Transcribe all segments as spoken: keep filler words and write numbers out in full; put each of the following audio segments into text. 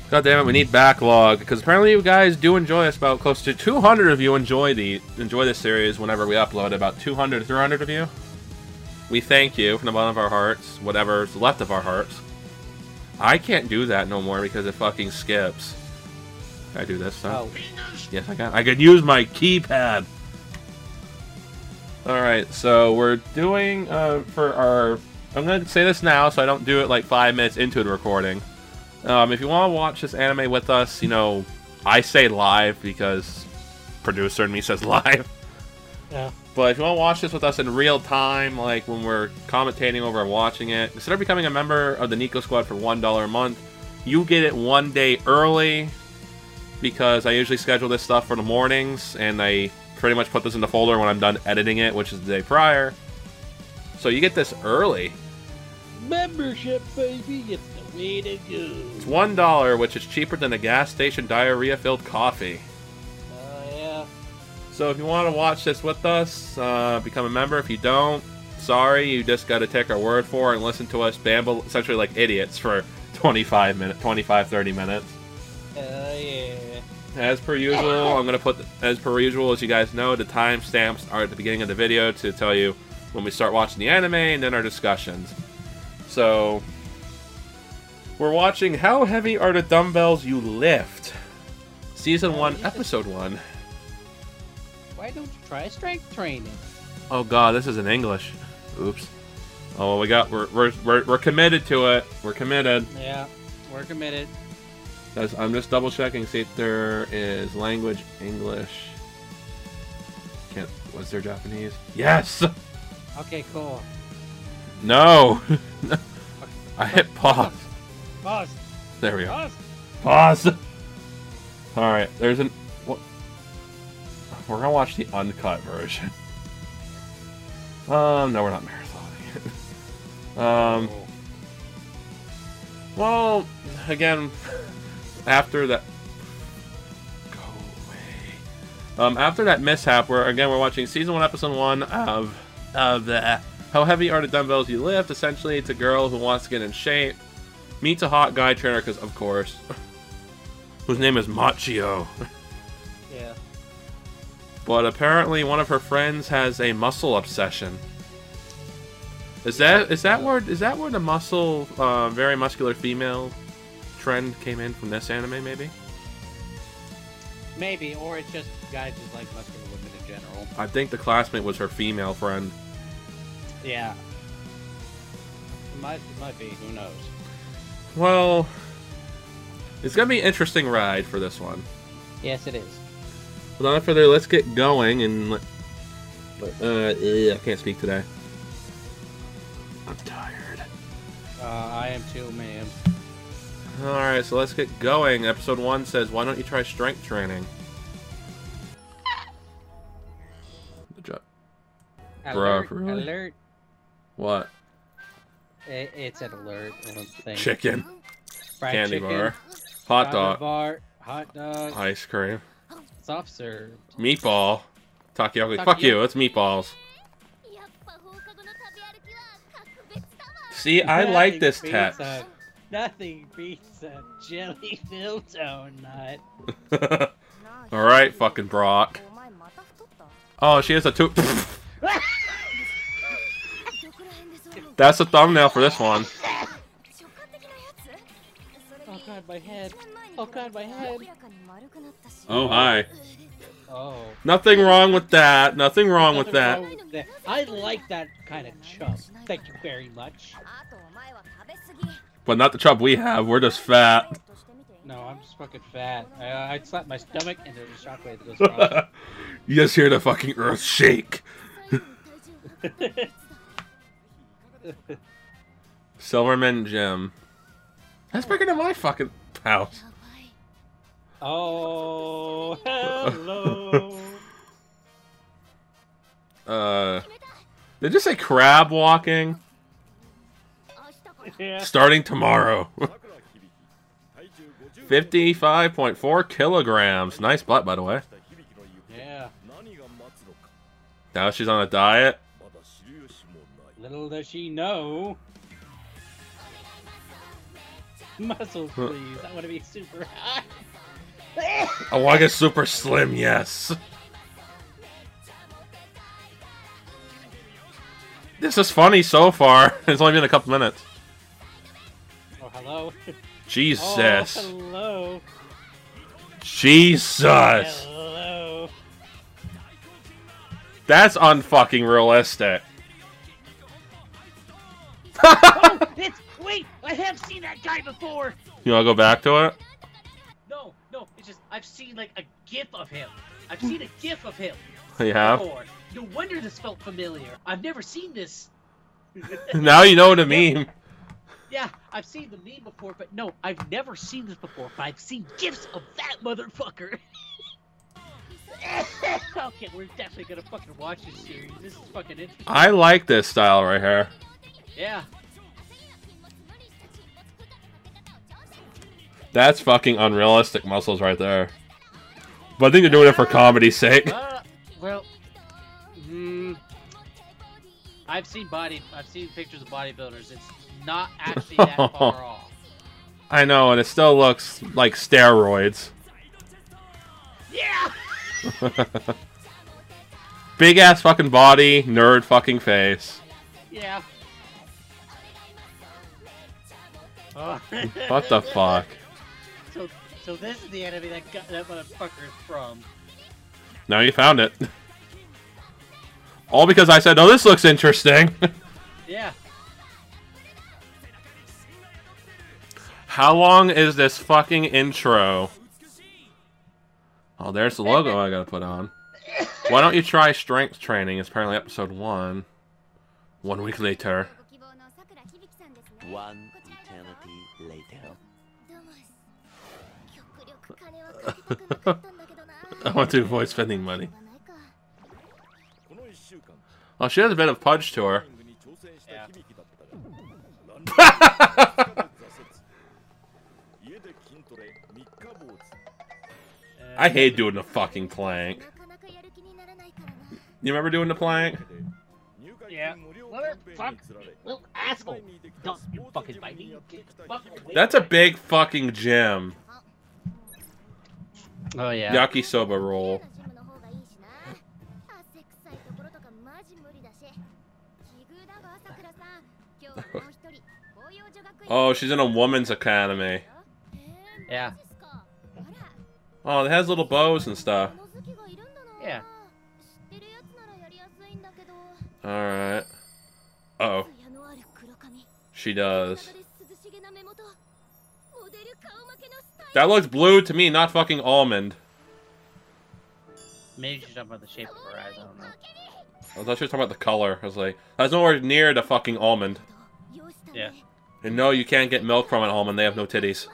God damn it, we need backlog, because apparently you guys do enjoy us. About close to two hundred of you enjoy the enjoy this series whenever we upload. About two hundred, three hundred of you. We thank you from the bottom of our hearts, whatever's left of our hearts. I can't do that no more because it fucking skips. Can I do this stuff? Oh. Yes, I can. I can use my keypad. Alright, so we're doing, uh, for our... I'm going to say this now so I don't do it like five minutes into the recording. Um, if you want to watch this anime with us, you know, I say live because producer and me says live. Yeah. But if you want to watch this with us in real time, like when we're commentating over and watching it, instead of becoming a member of the Nico Squad for one dollar a month, you get it one day early, because I usually schedule this stuff for the mornings, and I pretty much put this in the folder when I'm done editing it, which is the day prior. So you get this early. Membership, baby, it's the way to go. It's one dollar, which is cheaper than a gas station diarrhea-filled coffee. Oh, uh, yeah. So if you want to watch this with us, uh, become a member. If you don't, sorry, you just got to take our word for it and listen to us babble essentially like idiots for twenty-five minutes, twenty-five, thirty minutes. Oh, uh, yeah. As per usual, I'm going to put, as per usual, as you guys know, the timestamps are at the beginning of the video to tell you when we start watching the anime and then our discussions. So, we're watching How Heavy Are the Dumbbells You Lift? Season one, Episode one. Why don't you try strength training? Oh god, this is in English. Oops. Oh, well, we got, we're, we're, we're, we're committed to it. We're committed. Yeah, we're committed. That's, I'm just double checking, see if there is language English. Can't, was there Japanese? Yes! Okay, cool. No! I hit pause. Pause. There we go. Pause. Pause! Alright, there's an... What? We're gonna watch the uncut version. Um, no, we're not marathoning. um... Oh. Well, again... After that, go away. Um, after that mishap, we're again we're watching season one, episode one of of the How Heavy Are the Dumbbells You Lift. Essentially, it's a girl who wants to get in shape, meets a hot guy trainer, because of course, whose name is Machio. Yeah. But apparently, one of her friends has a muscle obsession. Is that is that where is that where the muscle, uh, very muscular female trend came in from this anime, maybe? Maybe, or it's just guys just like muscular women in general. I think the classmate was her female friend. Yeah. It might, it might be, who knows. Well, it's gonna be an interesting ride for this one. Yes, it is. Without further, let's get going and let, uh, ugh, I can't speak today. I'm tired. Uh, I am too, man. Alright, so let's get going. Episode one says, why don't you try strength training? Good job. Alert, Bruh, really? alert. What? It, it's an alert thing. Chicken. Fried Candy chicken, bar. Hot salad dog. bar, hot dog, Ice cream. soft serve. Meatball. Takoyaki. Takoyaki. Fuck you, it's meatballs. See, I like this Nothing text. beats a- Nothing beats a jelly-filled donut. Alright, fucking Brock. Oh, she has a two. That's the thumbnail for this one. Oh god, my head. Oh god, my head. Oh, hi. Oh. Nothing wrong with that. Nothing wrong with Nothing that. wrong with that. I like that kind of chub. Thank you very much. But not the chub we have. We're just fat. No, I'm just fucking fat. I, I'd slap my stomach and there's a shockwave that goes across. You just hear the fucking earth shake. Silverman Gym. That's bigger than my fucking house. Oh, hello. uh, did you say crab walking? Yeah. Starting tomorrow. fifty-five point four kilograms. Nice butt, by the way. Yeah. Now she's on a diet. Little does she know. Muscles, please. I want to be super hot. I want to get super slim, yes. This is funny so far. It's only been a couple minutes. Oh, hello. Jesus. Oh, hello. Jesus. Hello. That's unfucking realistic. Oh, it's wait. I have seen that guy before. You want to go back to it? No, no. It's just I've seen like a GIF of him. I've seen a GIF of him You have? before. No wonder this felt familiar. I've never seen this. Now you know what I mean. Yeah, I've seen the meme before, but no, I've never seen this before. But I've seen GIFs of that motherfucker. Okay, we're definitely gonna fucking watch this series. This is fucking interesting. I like this style right here. Yeah. That's fucking unrealistic muscles right there. But I think they're doing it for comedy's sake. Uh, well, mm, I've seen body. I've seen pictures of bodybuilders. It's not actually that far off. I know, and it still looks like steroids. Yeah. Big ass fucking body, nerd fucking face. Yeah. Oh. What the fuck? So, so this is the enemy that got, that motherfucker is from. Now you found it. All because I said, oh, this looks interesting. Yeah. How long is this fucking intro? Oh, there's the logo I gotta put on. Why don't you try strength training? It's apparently episode one. One week later. One eternity later. I want to avoid spending money. Oh, she has a bit of punch to her. Yeah. I hate doing the fucking plank. You remember doing the plank? Yeah. Motherfuck. Little asshole. Don't you fucking bite me. Fucking That's a big fucking gym. Oh yeah. Yakisoba roll. Oh, she's in a woman's academy. Yeah. Oh, it has little bows and stuff. Yeah. Alright. Uh oh. She does. That looks blue to me, not fucking almond. Maybe she's talking about the shape of her eyes. I don't know. I thought she was talking about the color. I was like, that's nowhere near the fucking almond. Yeah. And no, you can't get milk from an almond. They have no titties.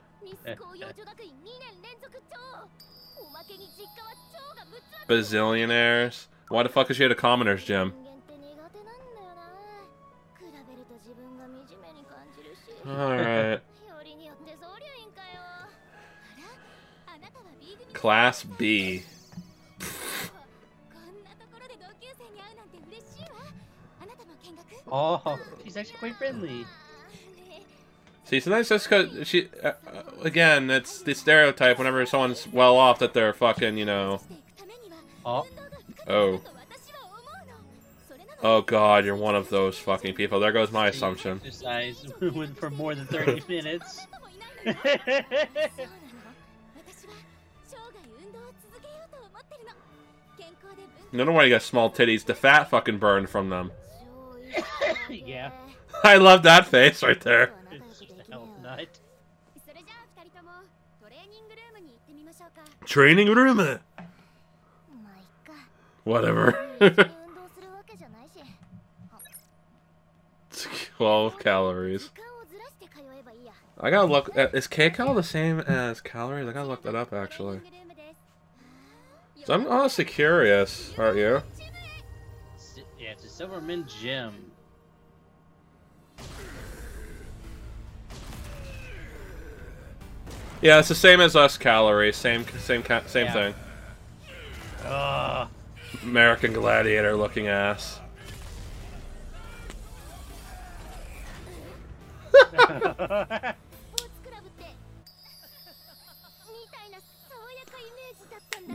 Bazillionaires. Why the fuck is she at a commoner's gym? Alright. Class B. Oh, she's actually quite friendly. See, sometimes just because she, uh, uh, again, it's the stereotype whenever someone's well off that they're fucking, you know. Oh. Oh. Oh god, you're one of those fucking people. There goes my assumption. Exercise went for more than thirty minutes. No wonder why you got small titties. The fat fucking burned from them. Yeah. I love that face right there. It's just a health nut. Training room. Whatever. twelve calories. I gotta look. Uh, is kcal the same as calories? I gotta look that up actually. So I'm honestly curious. Aren't you? Yeah, it's a Silverman gym. Yeah, it's the same as us calories. Same, same, ca same Yeah. thing. Ugh. American Gladiator looking ass.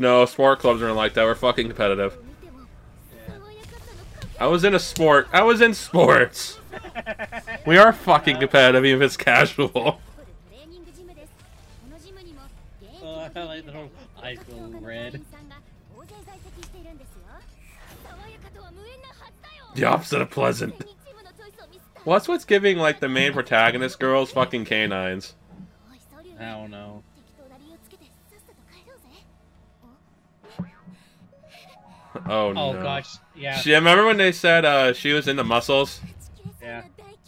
No, sport clubs aren't like that. We're fucking competitive. I was in a sport. I was in sports. We are fucking competitive, even if it's casual. Oh, I like the whole eyes go red. The opposite of pleasant. Well, that's what's giving, like, the main protagonist girls fucking canines. I don't know. Oh, no. Oh, gosh. Yeah. She, remember when they said uh, she was into muscles? Yeah.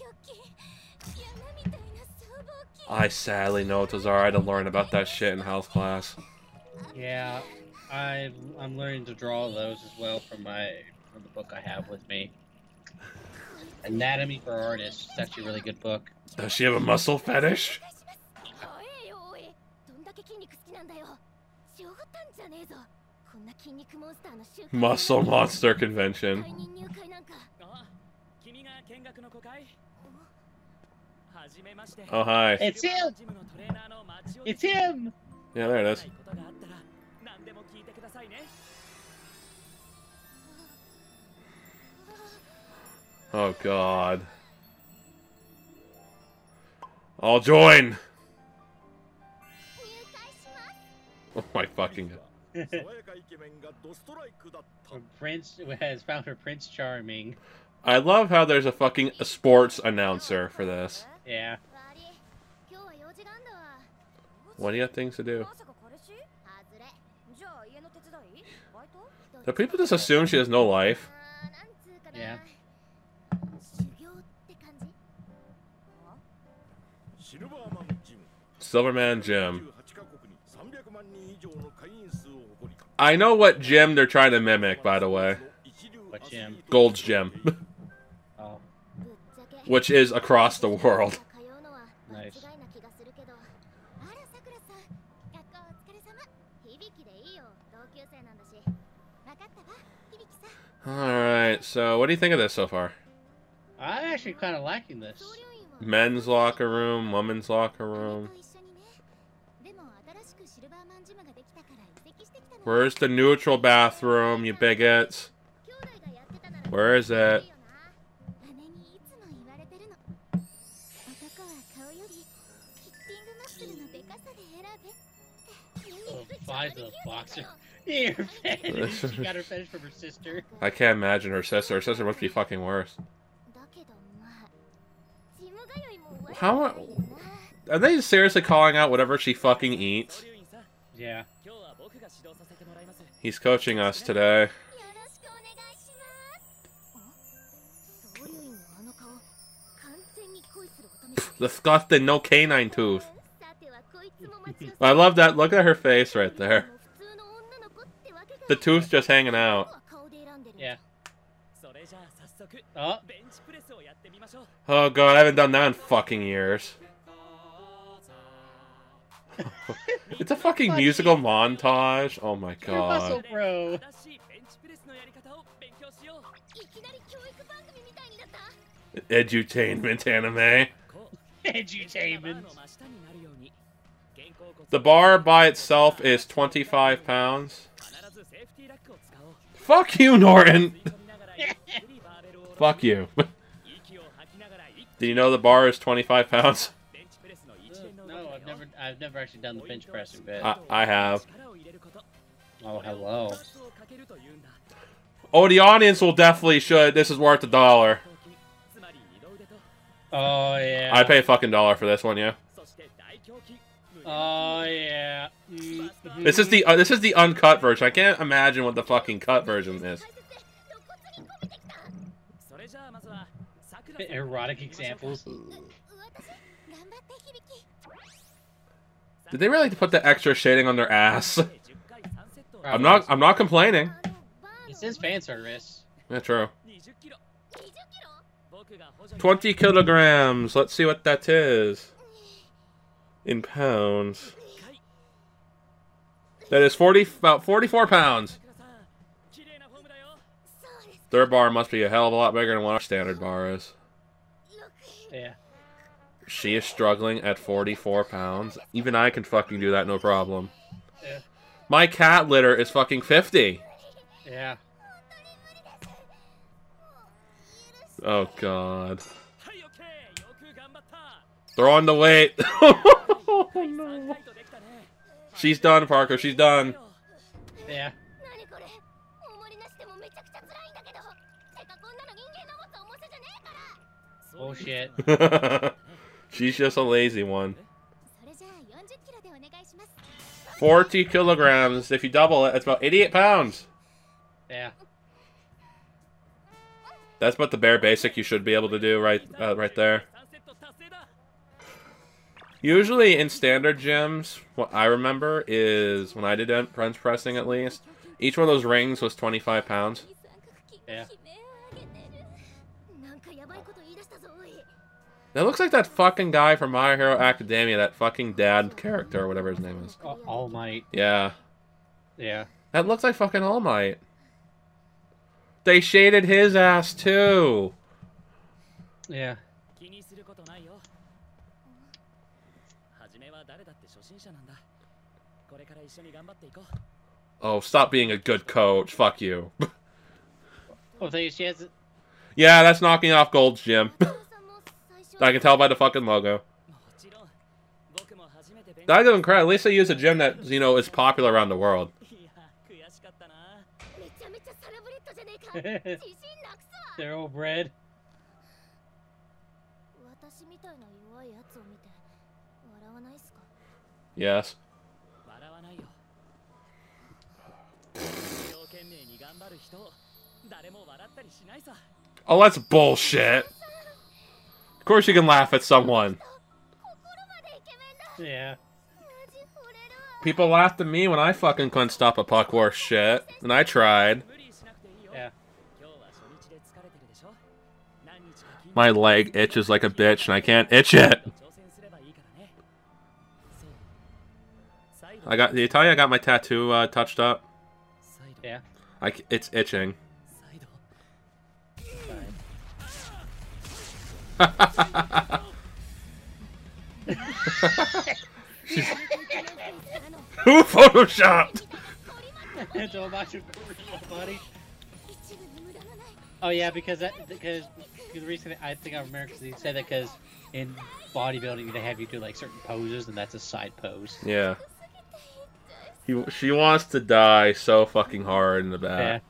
I sadly know what those are. I had to learn about that shit in health class. Yeah. I, I'm learning to draw those as well from my from the book I have with me. Anatomy for Artists. It's actually a really good book. Does she have a muscle fetish? Muscle Monster Convention. Oh, hi. It's him! It's him! Yeah, there it is. Oh, God. I'll join! Oh my fucking God. Prince has found her Prince Charming. I love how there's a fucking sports announcer for this. Yeah. What do you got things to do? Do people just assume she has no life? Yeah. Silverman Gym. I know what gym they're trying to mimic, by the way. What gym? Gold's Gym. Oh. Which is across the world. Nice. Alright, so what do you think of this so far? I'm actually kind of liking this. Men's locker room, women's locker room. Where's the neutral bathroom, you bigots? Where is it? Oh, buys a boxer. Here, fetish. She got her fetish from her sister. I can't imagine her sister. Her sister must be fucking worse. How are they seriously calling out whatever she fucking eats? Yeah. He's coaching us today. Disgusting, no canine tooth. I love that. Look at her face right there. The tooth's just hanging out. Yeah. Oh. Oh god, I haven't done that in fucking years. It's a fucking musical montage. Oh my You're muscle god. bro. Edutainment anime. Edutainment. The bar by itself is twenty-five pounds. Fuck you, Norton! Fuck you. Do you know the bar is twenty-five pounds? No, I've never, I've never actually done the bench pressing bit. I, I have. Oh, hello. Oh, the audience will definitely should. This is worth a dollar. Oh yeah. I pay a fucking dollar for this one, yeah. Oh yeah. Mm. This is the uh, this is the uncut version. I can't imagine what the fucking cut version is. Erotic examples. Did they really put the extra shading on their ass? I'm not. I'm not complaining. It says fan service. Yeah, true. Twenty kilograms. Let's see what that is in pounds. That is forty, about forty-four pounds. Their bar must be a hell of a lot bigger than what our standard bar is. Yeah. She is struggling at forty-four pounds. Even I can fucking do that, no problem. Yeah. My cat litter is fucking fifty. Yeah. Oh god. They're on the weight. Oh no. She's done, Parker. She's done. Yeah. Bullshit. She's just a lazy one. forty kilograms. If you double it, it's about eighty-eight pounds. Yeah. That's about the bare basic you should be able to do right uh, right there. Usually in standard gyms, what I remember is, when I did bench pressing at least, each one of those rings was twenty-five pounds. Yeah. That looks like that fucking guy from My Hero Academia, that fucking dad character, or whatever his name is. Oh, All Might. Yeah. Yeah. That looks like fucking All Might. They shaded his ass too. Yeah. Oh, stop being a good coach. Fuck you. Oh, so she has. Yeah, that's knocking off Gold's gym. I can tell by the fucking logo. I give him credit. At least they use a gym that, you know, is popular around the world. They're all bred. Yes. Oh, that's bullshit. Of course you can laugh at someone. Yeah. People laughed at me when I fucking couldn't stop a puck worth shit. And I tried. Yeah. My leg itches like a bitch and I can't itch it. I got, did I tell you I got my tattoo uh, touched up? Yeah. I, c- it's itching. Who photoshopped? Oh yeah, because that because the reason I think I remember because he said that because in bodybuilding they have you do like certain poses and that's a side pose. Yeah. He, she wants to die so fucking hard in the back. Yeah.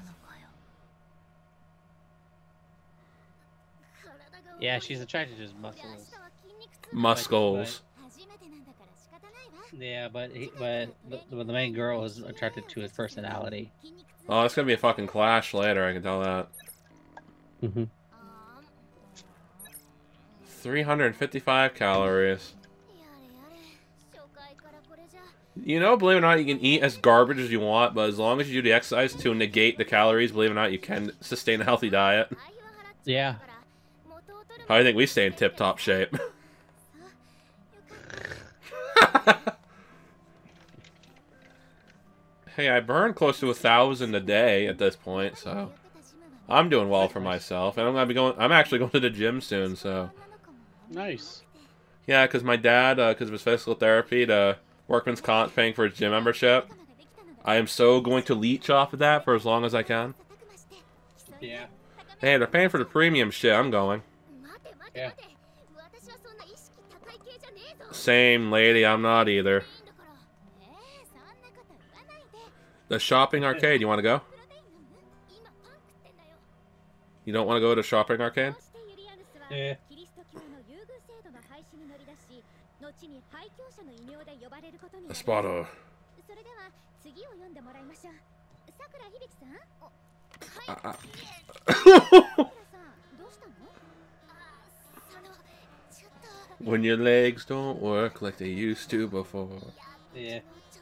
Yeah, she's attracted to his muscles. Muscles. Yeah, but he, but the, the main girl is attracted to his personality. Oh, it's gonna be a fucking clash later, I can tell that. Mm-hmm. three hundred fifty-five calories. You know, believe it or not, you can eat as garbage as you want, but as long as you do the exercise to negate the calories, believe it or not, you can sustain a healthy diet. Yeah. How do you think we stay in tip-top shape? Hey, I burn close to a thousand a day at this point, so I'm doing well for myself, and I'm gonna be going. I'm actually going to the gym soon, so Nice. yeah, because my dad, because uh, of his physical therapy, the workman's comp paying for his gym membership. I am so going to leech off of that for as long as I can. Yeah. Hey, they're paying for the premium shit. I'm going. Yeah. Same lady, I'm not either. The shopping arcade, you want to go? You don't want to go to shopping arcade? Yeah. Espada. Uh, when your legs don't work like they used to before. Yeah.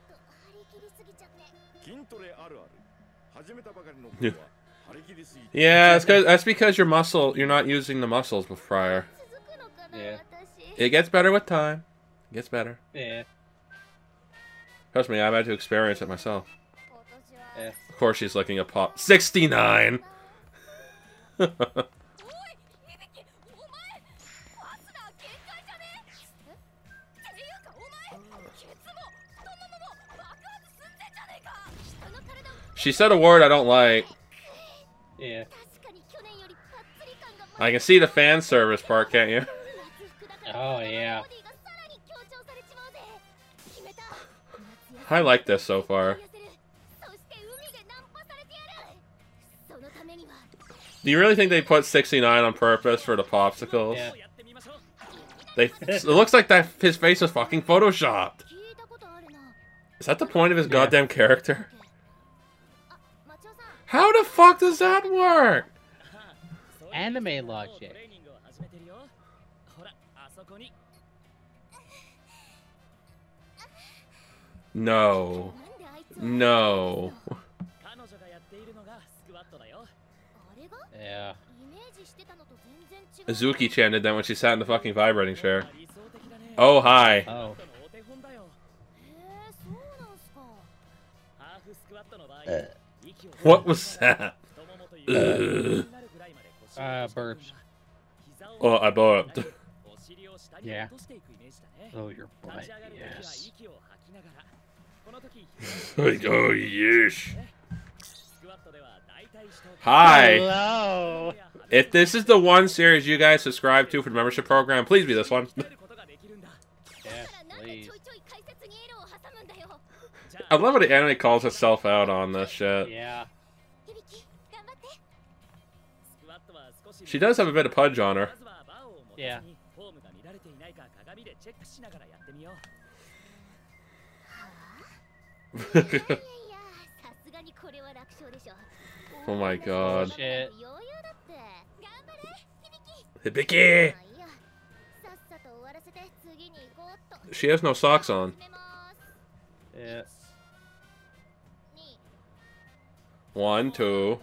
Yeah, it's cause, that's because your muscle, you're not using the muscles with prior. Yeah. It gets better with time. It gets better. Yeah. Trust me, I've had to experience it myself. Yeah. Of course she's looking at pop. sixty-nine! She said a word I don't like. Yeah. I can see the fan service part, can't you? Oh yeah. I like this so far. Do you really think they put sixty-nine on purpose for the popsicles? Yeah. They. It looks like that his face was fucking photoshopped. Is that the point of his Yeah. goddamn character? How the fuck does that work? Anime logic. No. No. Yeah. Azuki-chan did that when she sat in the fucking vibrating chair. Oh, hi. Oh. What was that? Ugh. Uh, burps. Oh, I burped. Yeah. Oh, your butt. Yes. Oh, yes. Hi. Hello. If this is the one series you guys subscribe to for the membership program, please be this one. Yes, please. I love how the anime calls itself out on this shit. Yeah. She does have a bit of pudge on her. Yeah. Oh my god. Shit. Hibiki! She has no socks on. Yeah. One, two.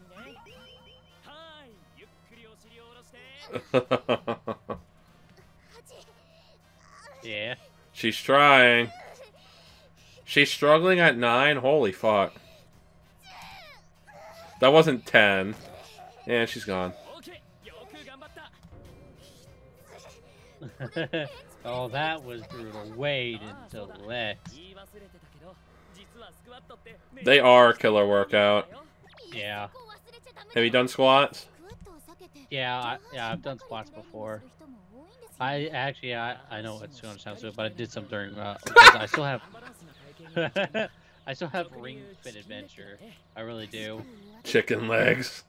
Yeah. She's trying. She's struggling at nine? Holy fuck. That wasn't ten. Yeah, she's gone. Oh, that was brutal. Wait until the legs. They are killer workout. Yeah. Have you done squats? Yeah, I, yeah, I've done squats before. I actually, I, I know it's going to sound stupid, but I did some during, uh, because I still have, I still have Ring Fit Adventure. I really do. Chicken legs.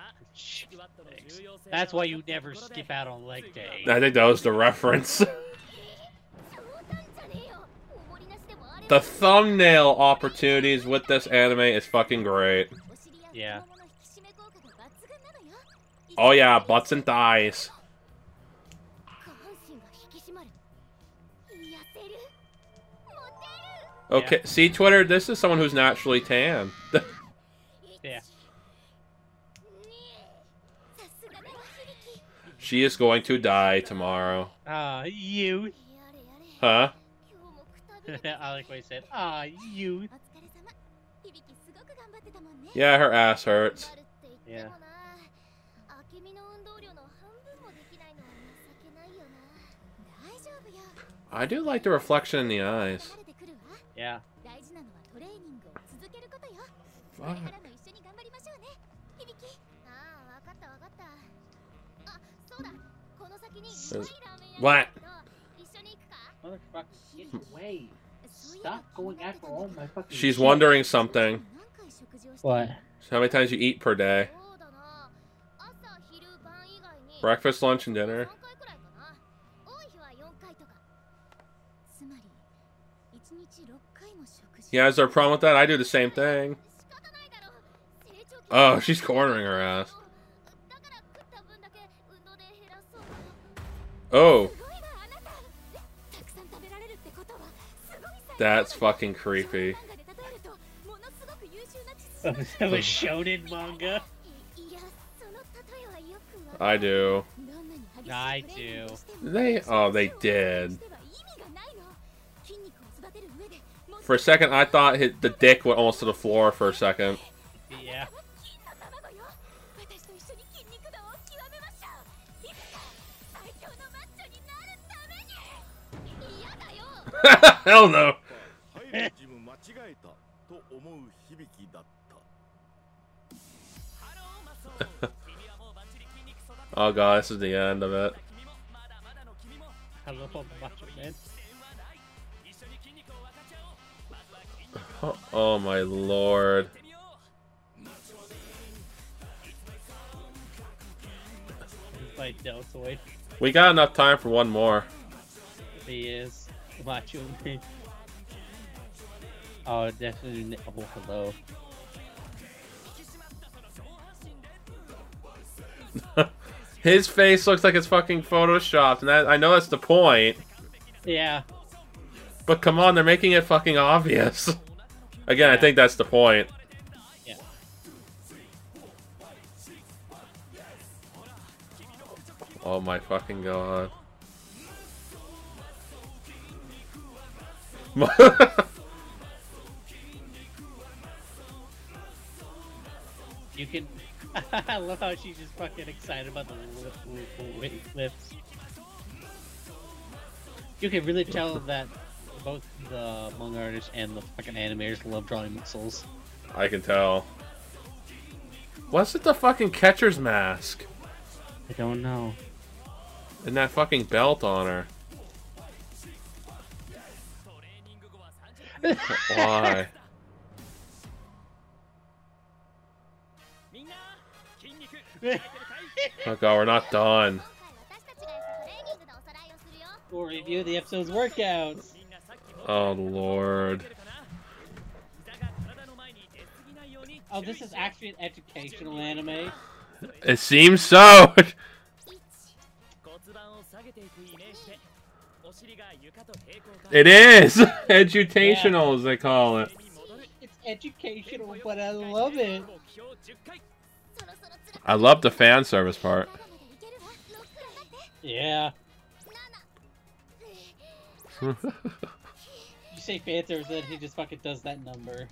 That's why you never skip out on leg day. I think that was the reference. The thumbnail opportunities with this anime is fucking great. Yeah. Oh yeah, butts and thighs. Okay, Yeah. see Twitter, this is someone who's naturally tan. Yeah. She is going to die tomorrow. Ah, you. Huh? I like what he said. Ah, you. Yeah, her ass hurts. Yeah. I do like the reflection in the eyes. Yeah. Fuck. What? Motherfucker, get away. Stop going after all my fucking She's shit. wondering something. What? How many times you eat per day? Breakfast, lunch, and dinner. Yeah, is there a problem with that? I do the same thing. Oh, she's cornering her ass. Oh. That's fucking creepy. That was shonen manga. I do. I do. They, oh, they did. For a second, I thought hit the dick went almost to the floor for a second. Yeah. Hell no. Oh god, this is the end of it. I love all the Macho Man. Oh, oh my lord. By Deltoid. We got enough time for one more. He is Macho Man. Oh, definitely a hello. His face looks like it's fucking photoshopped, and that, I know that's the point. Yeah. But come on, they're making it fucking obvious. Again, Yeah. I think that's the point. Yeah. Oh my fucking god. You can. I love how she's just fucking excited about the lip, lip, lip, lips. You can really tell that both the manga artists and the fucking animators love drawing muscles. I can tell. What's with the fucking catcher's mask? I don't know. And that fucking belt on her. Why? Oh god, we're not done. We'll review the episode's workouts. Oh lord. Oh, this is actually an educational anime. It seems so. It is edutational, as they call it. It's educational, but I love it. I love the fan service part. Yeah. You say fan service, then he just fucking does that number.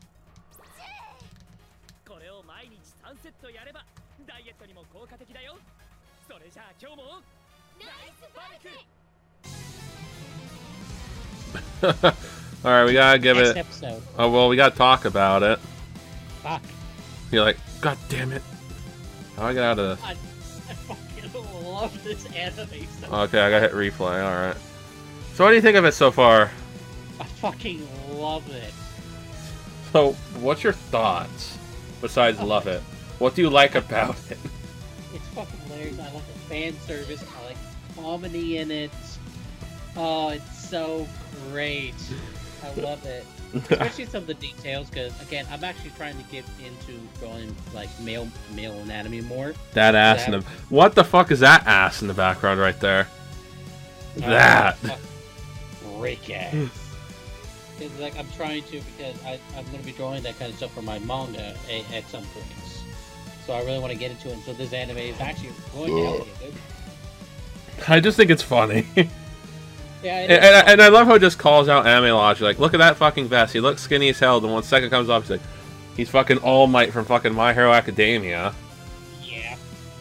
Alright, we gotta give Next it. episode. Oh, well, we gotta talk about it. Fuck. You're like, god damn it. How do I get out of this? I, I fucking love this anime so Okay, I gotta hit replay, alright. So, what do you think of it so far? I fucking love it. So, what's your thoughts? Besides love it. What do you like about it? It's fucking hilarious. I like the fan service. I like comedy in it. Oh, it's so great. I love it. Especially some of the details, because again, I'm actually trying to get into drawing like male male anatomy more. That ass in the... What the fuck is that ass in the background right there? That! Break ass. Because like I'm trying to, because I, I'm going to be drawing that kind of stuff for my manga at, at some points. So I really want to get into it. So this anime is actually going to help me. Dude. I just think it's funny. Yeah, and, and, and I love how it just calls out anime logic. Like, look at that fucking vest. He looks skinny as hell. Then one second comes up, he's like, he's fucking All Might from fucking My Hero Academia. Yeah.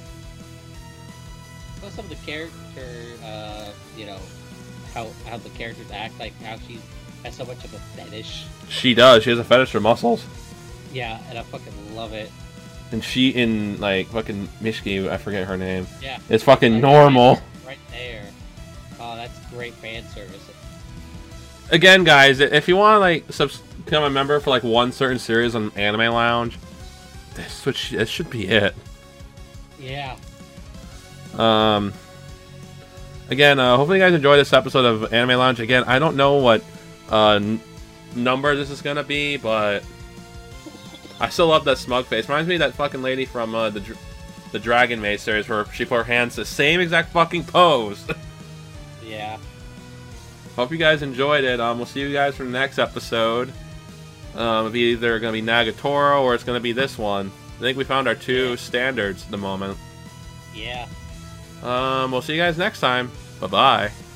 Well, some of the character, uh, you know, how how the characters act, like how she has so much of a fetish. She does. She has a fetish for muscles. Yeah, and I fucking love it. And she in like fucking Mishki, I forget her name. Yeah. It's fucking Right normal. there, right there. Oh, that's great fan service. Again, guys, if you want to like subs become a member for like one certain series on Anime Lounge, this would sh this should be it. Yeah. Um. Again, uh, hopefully you guys enjoyed this episode of Anime Lounge. Again, I don't know what uh, n number this is gonna be, but I still love that smug face. Reminds me of that fucking lady from uh, the Dr the Dragon Maid series where she put her hands the same exact fucking pose. Yeah. Hope you guys enjoyed it. Um, we'll see you guys for the next episode. Um, it'll be either going to be Nagatoro or it's going to be this one. I think we found our two Yeah. standards at the moment. Yeah. Um, we'll see you guys next time. Bye-bye.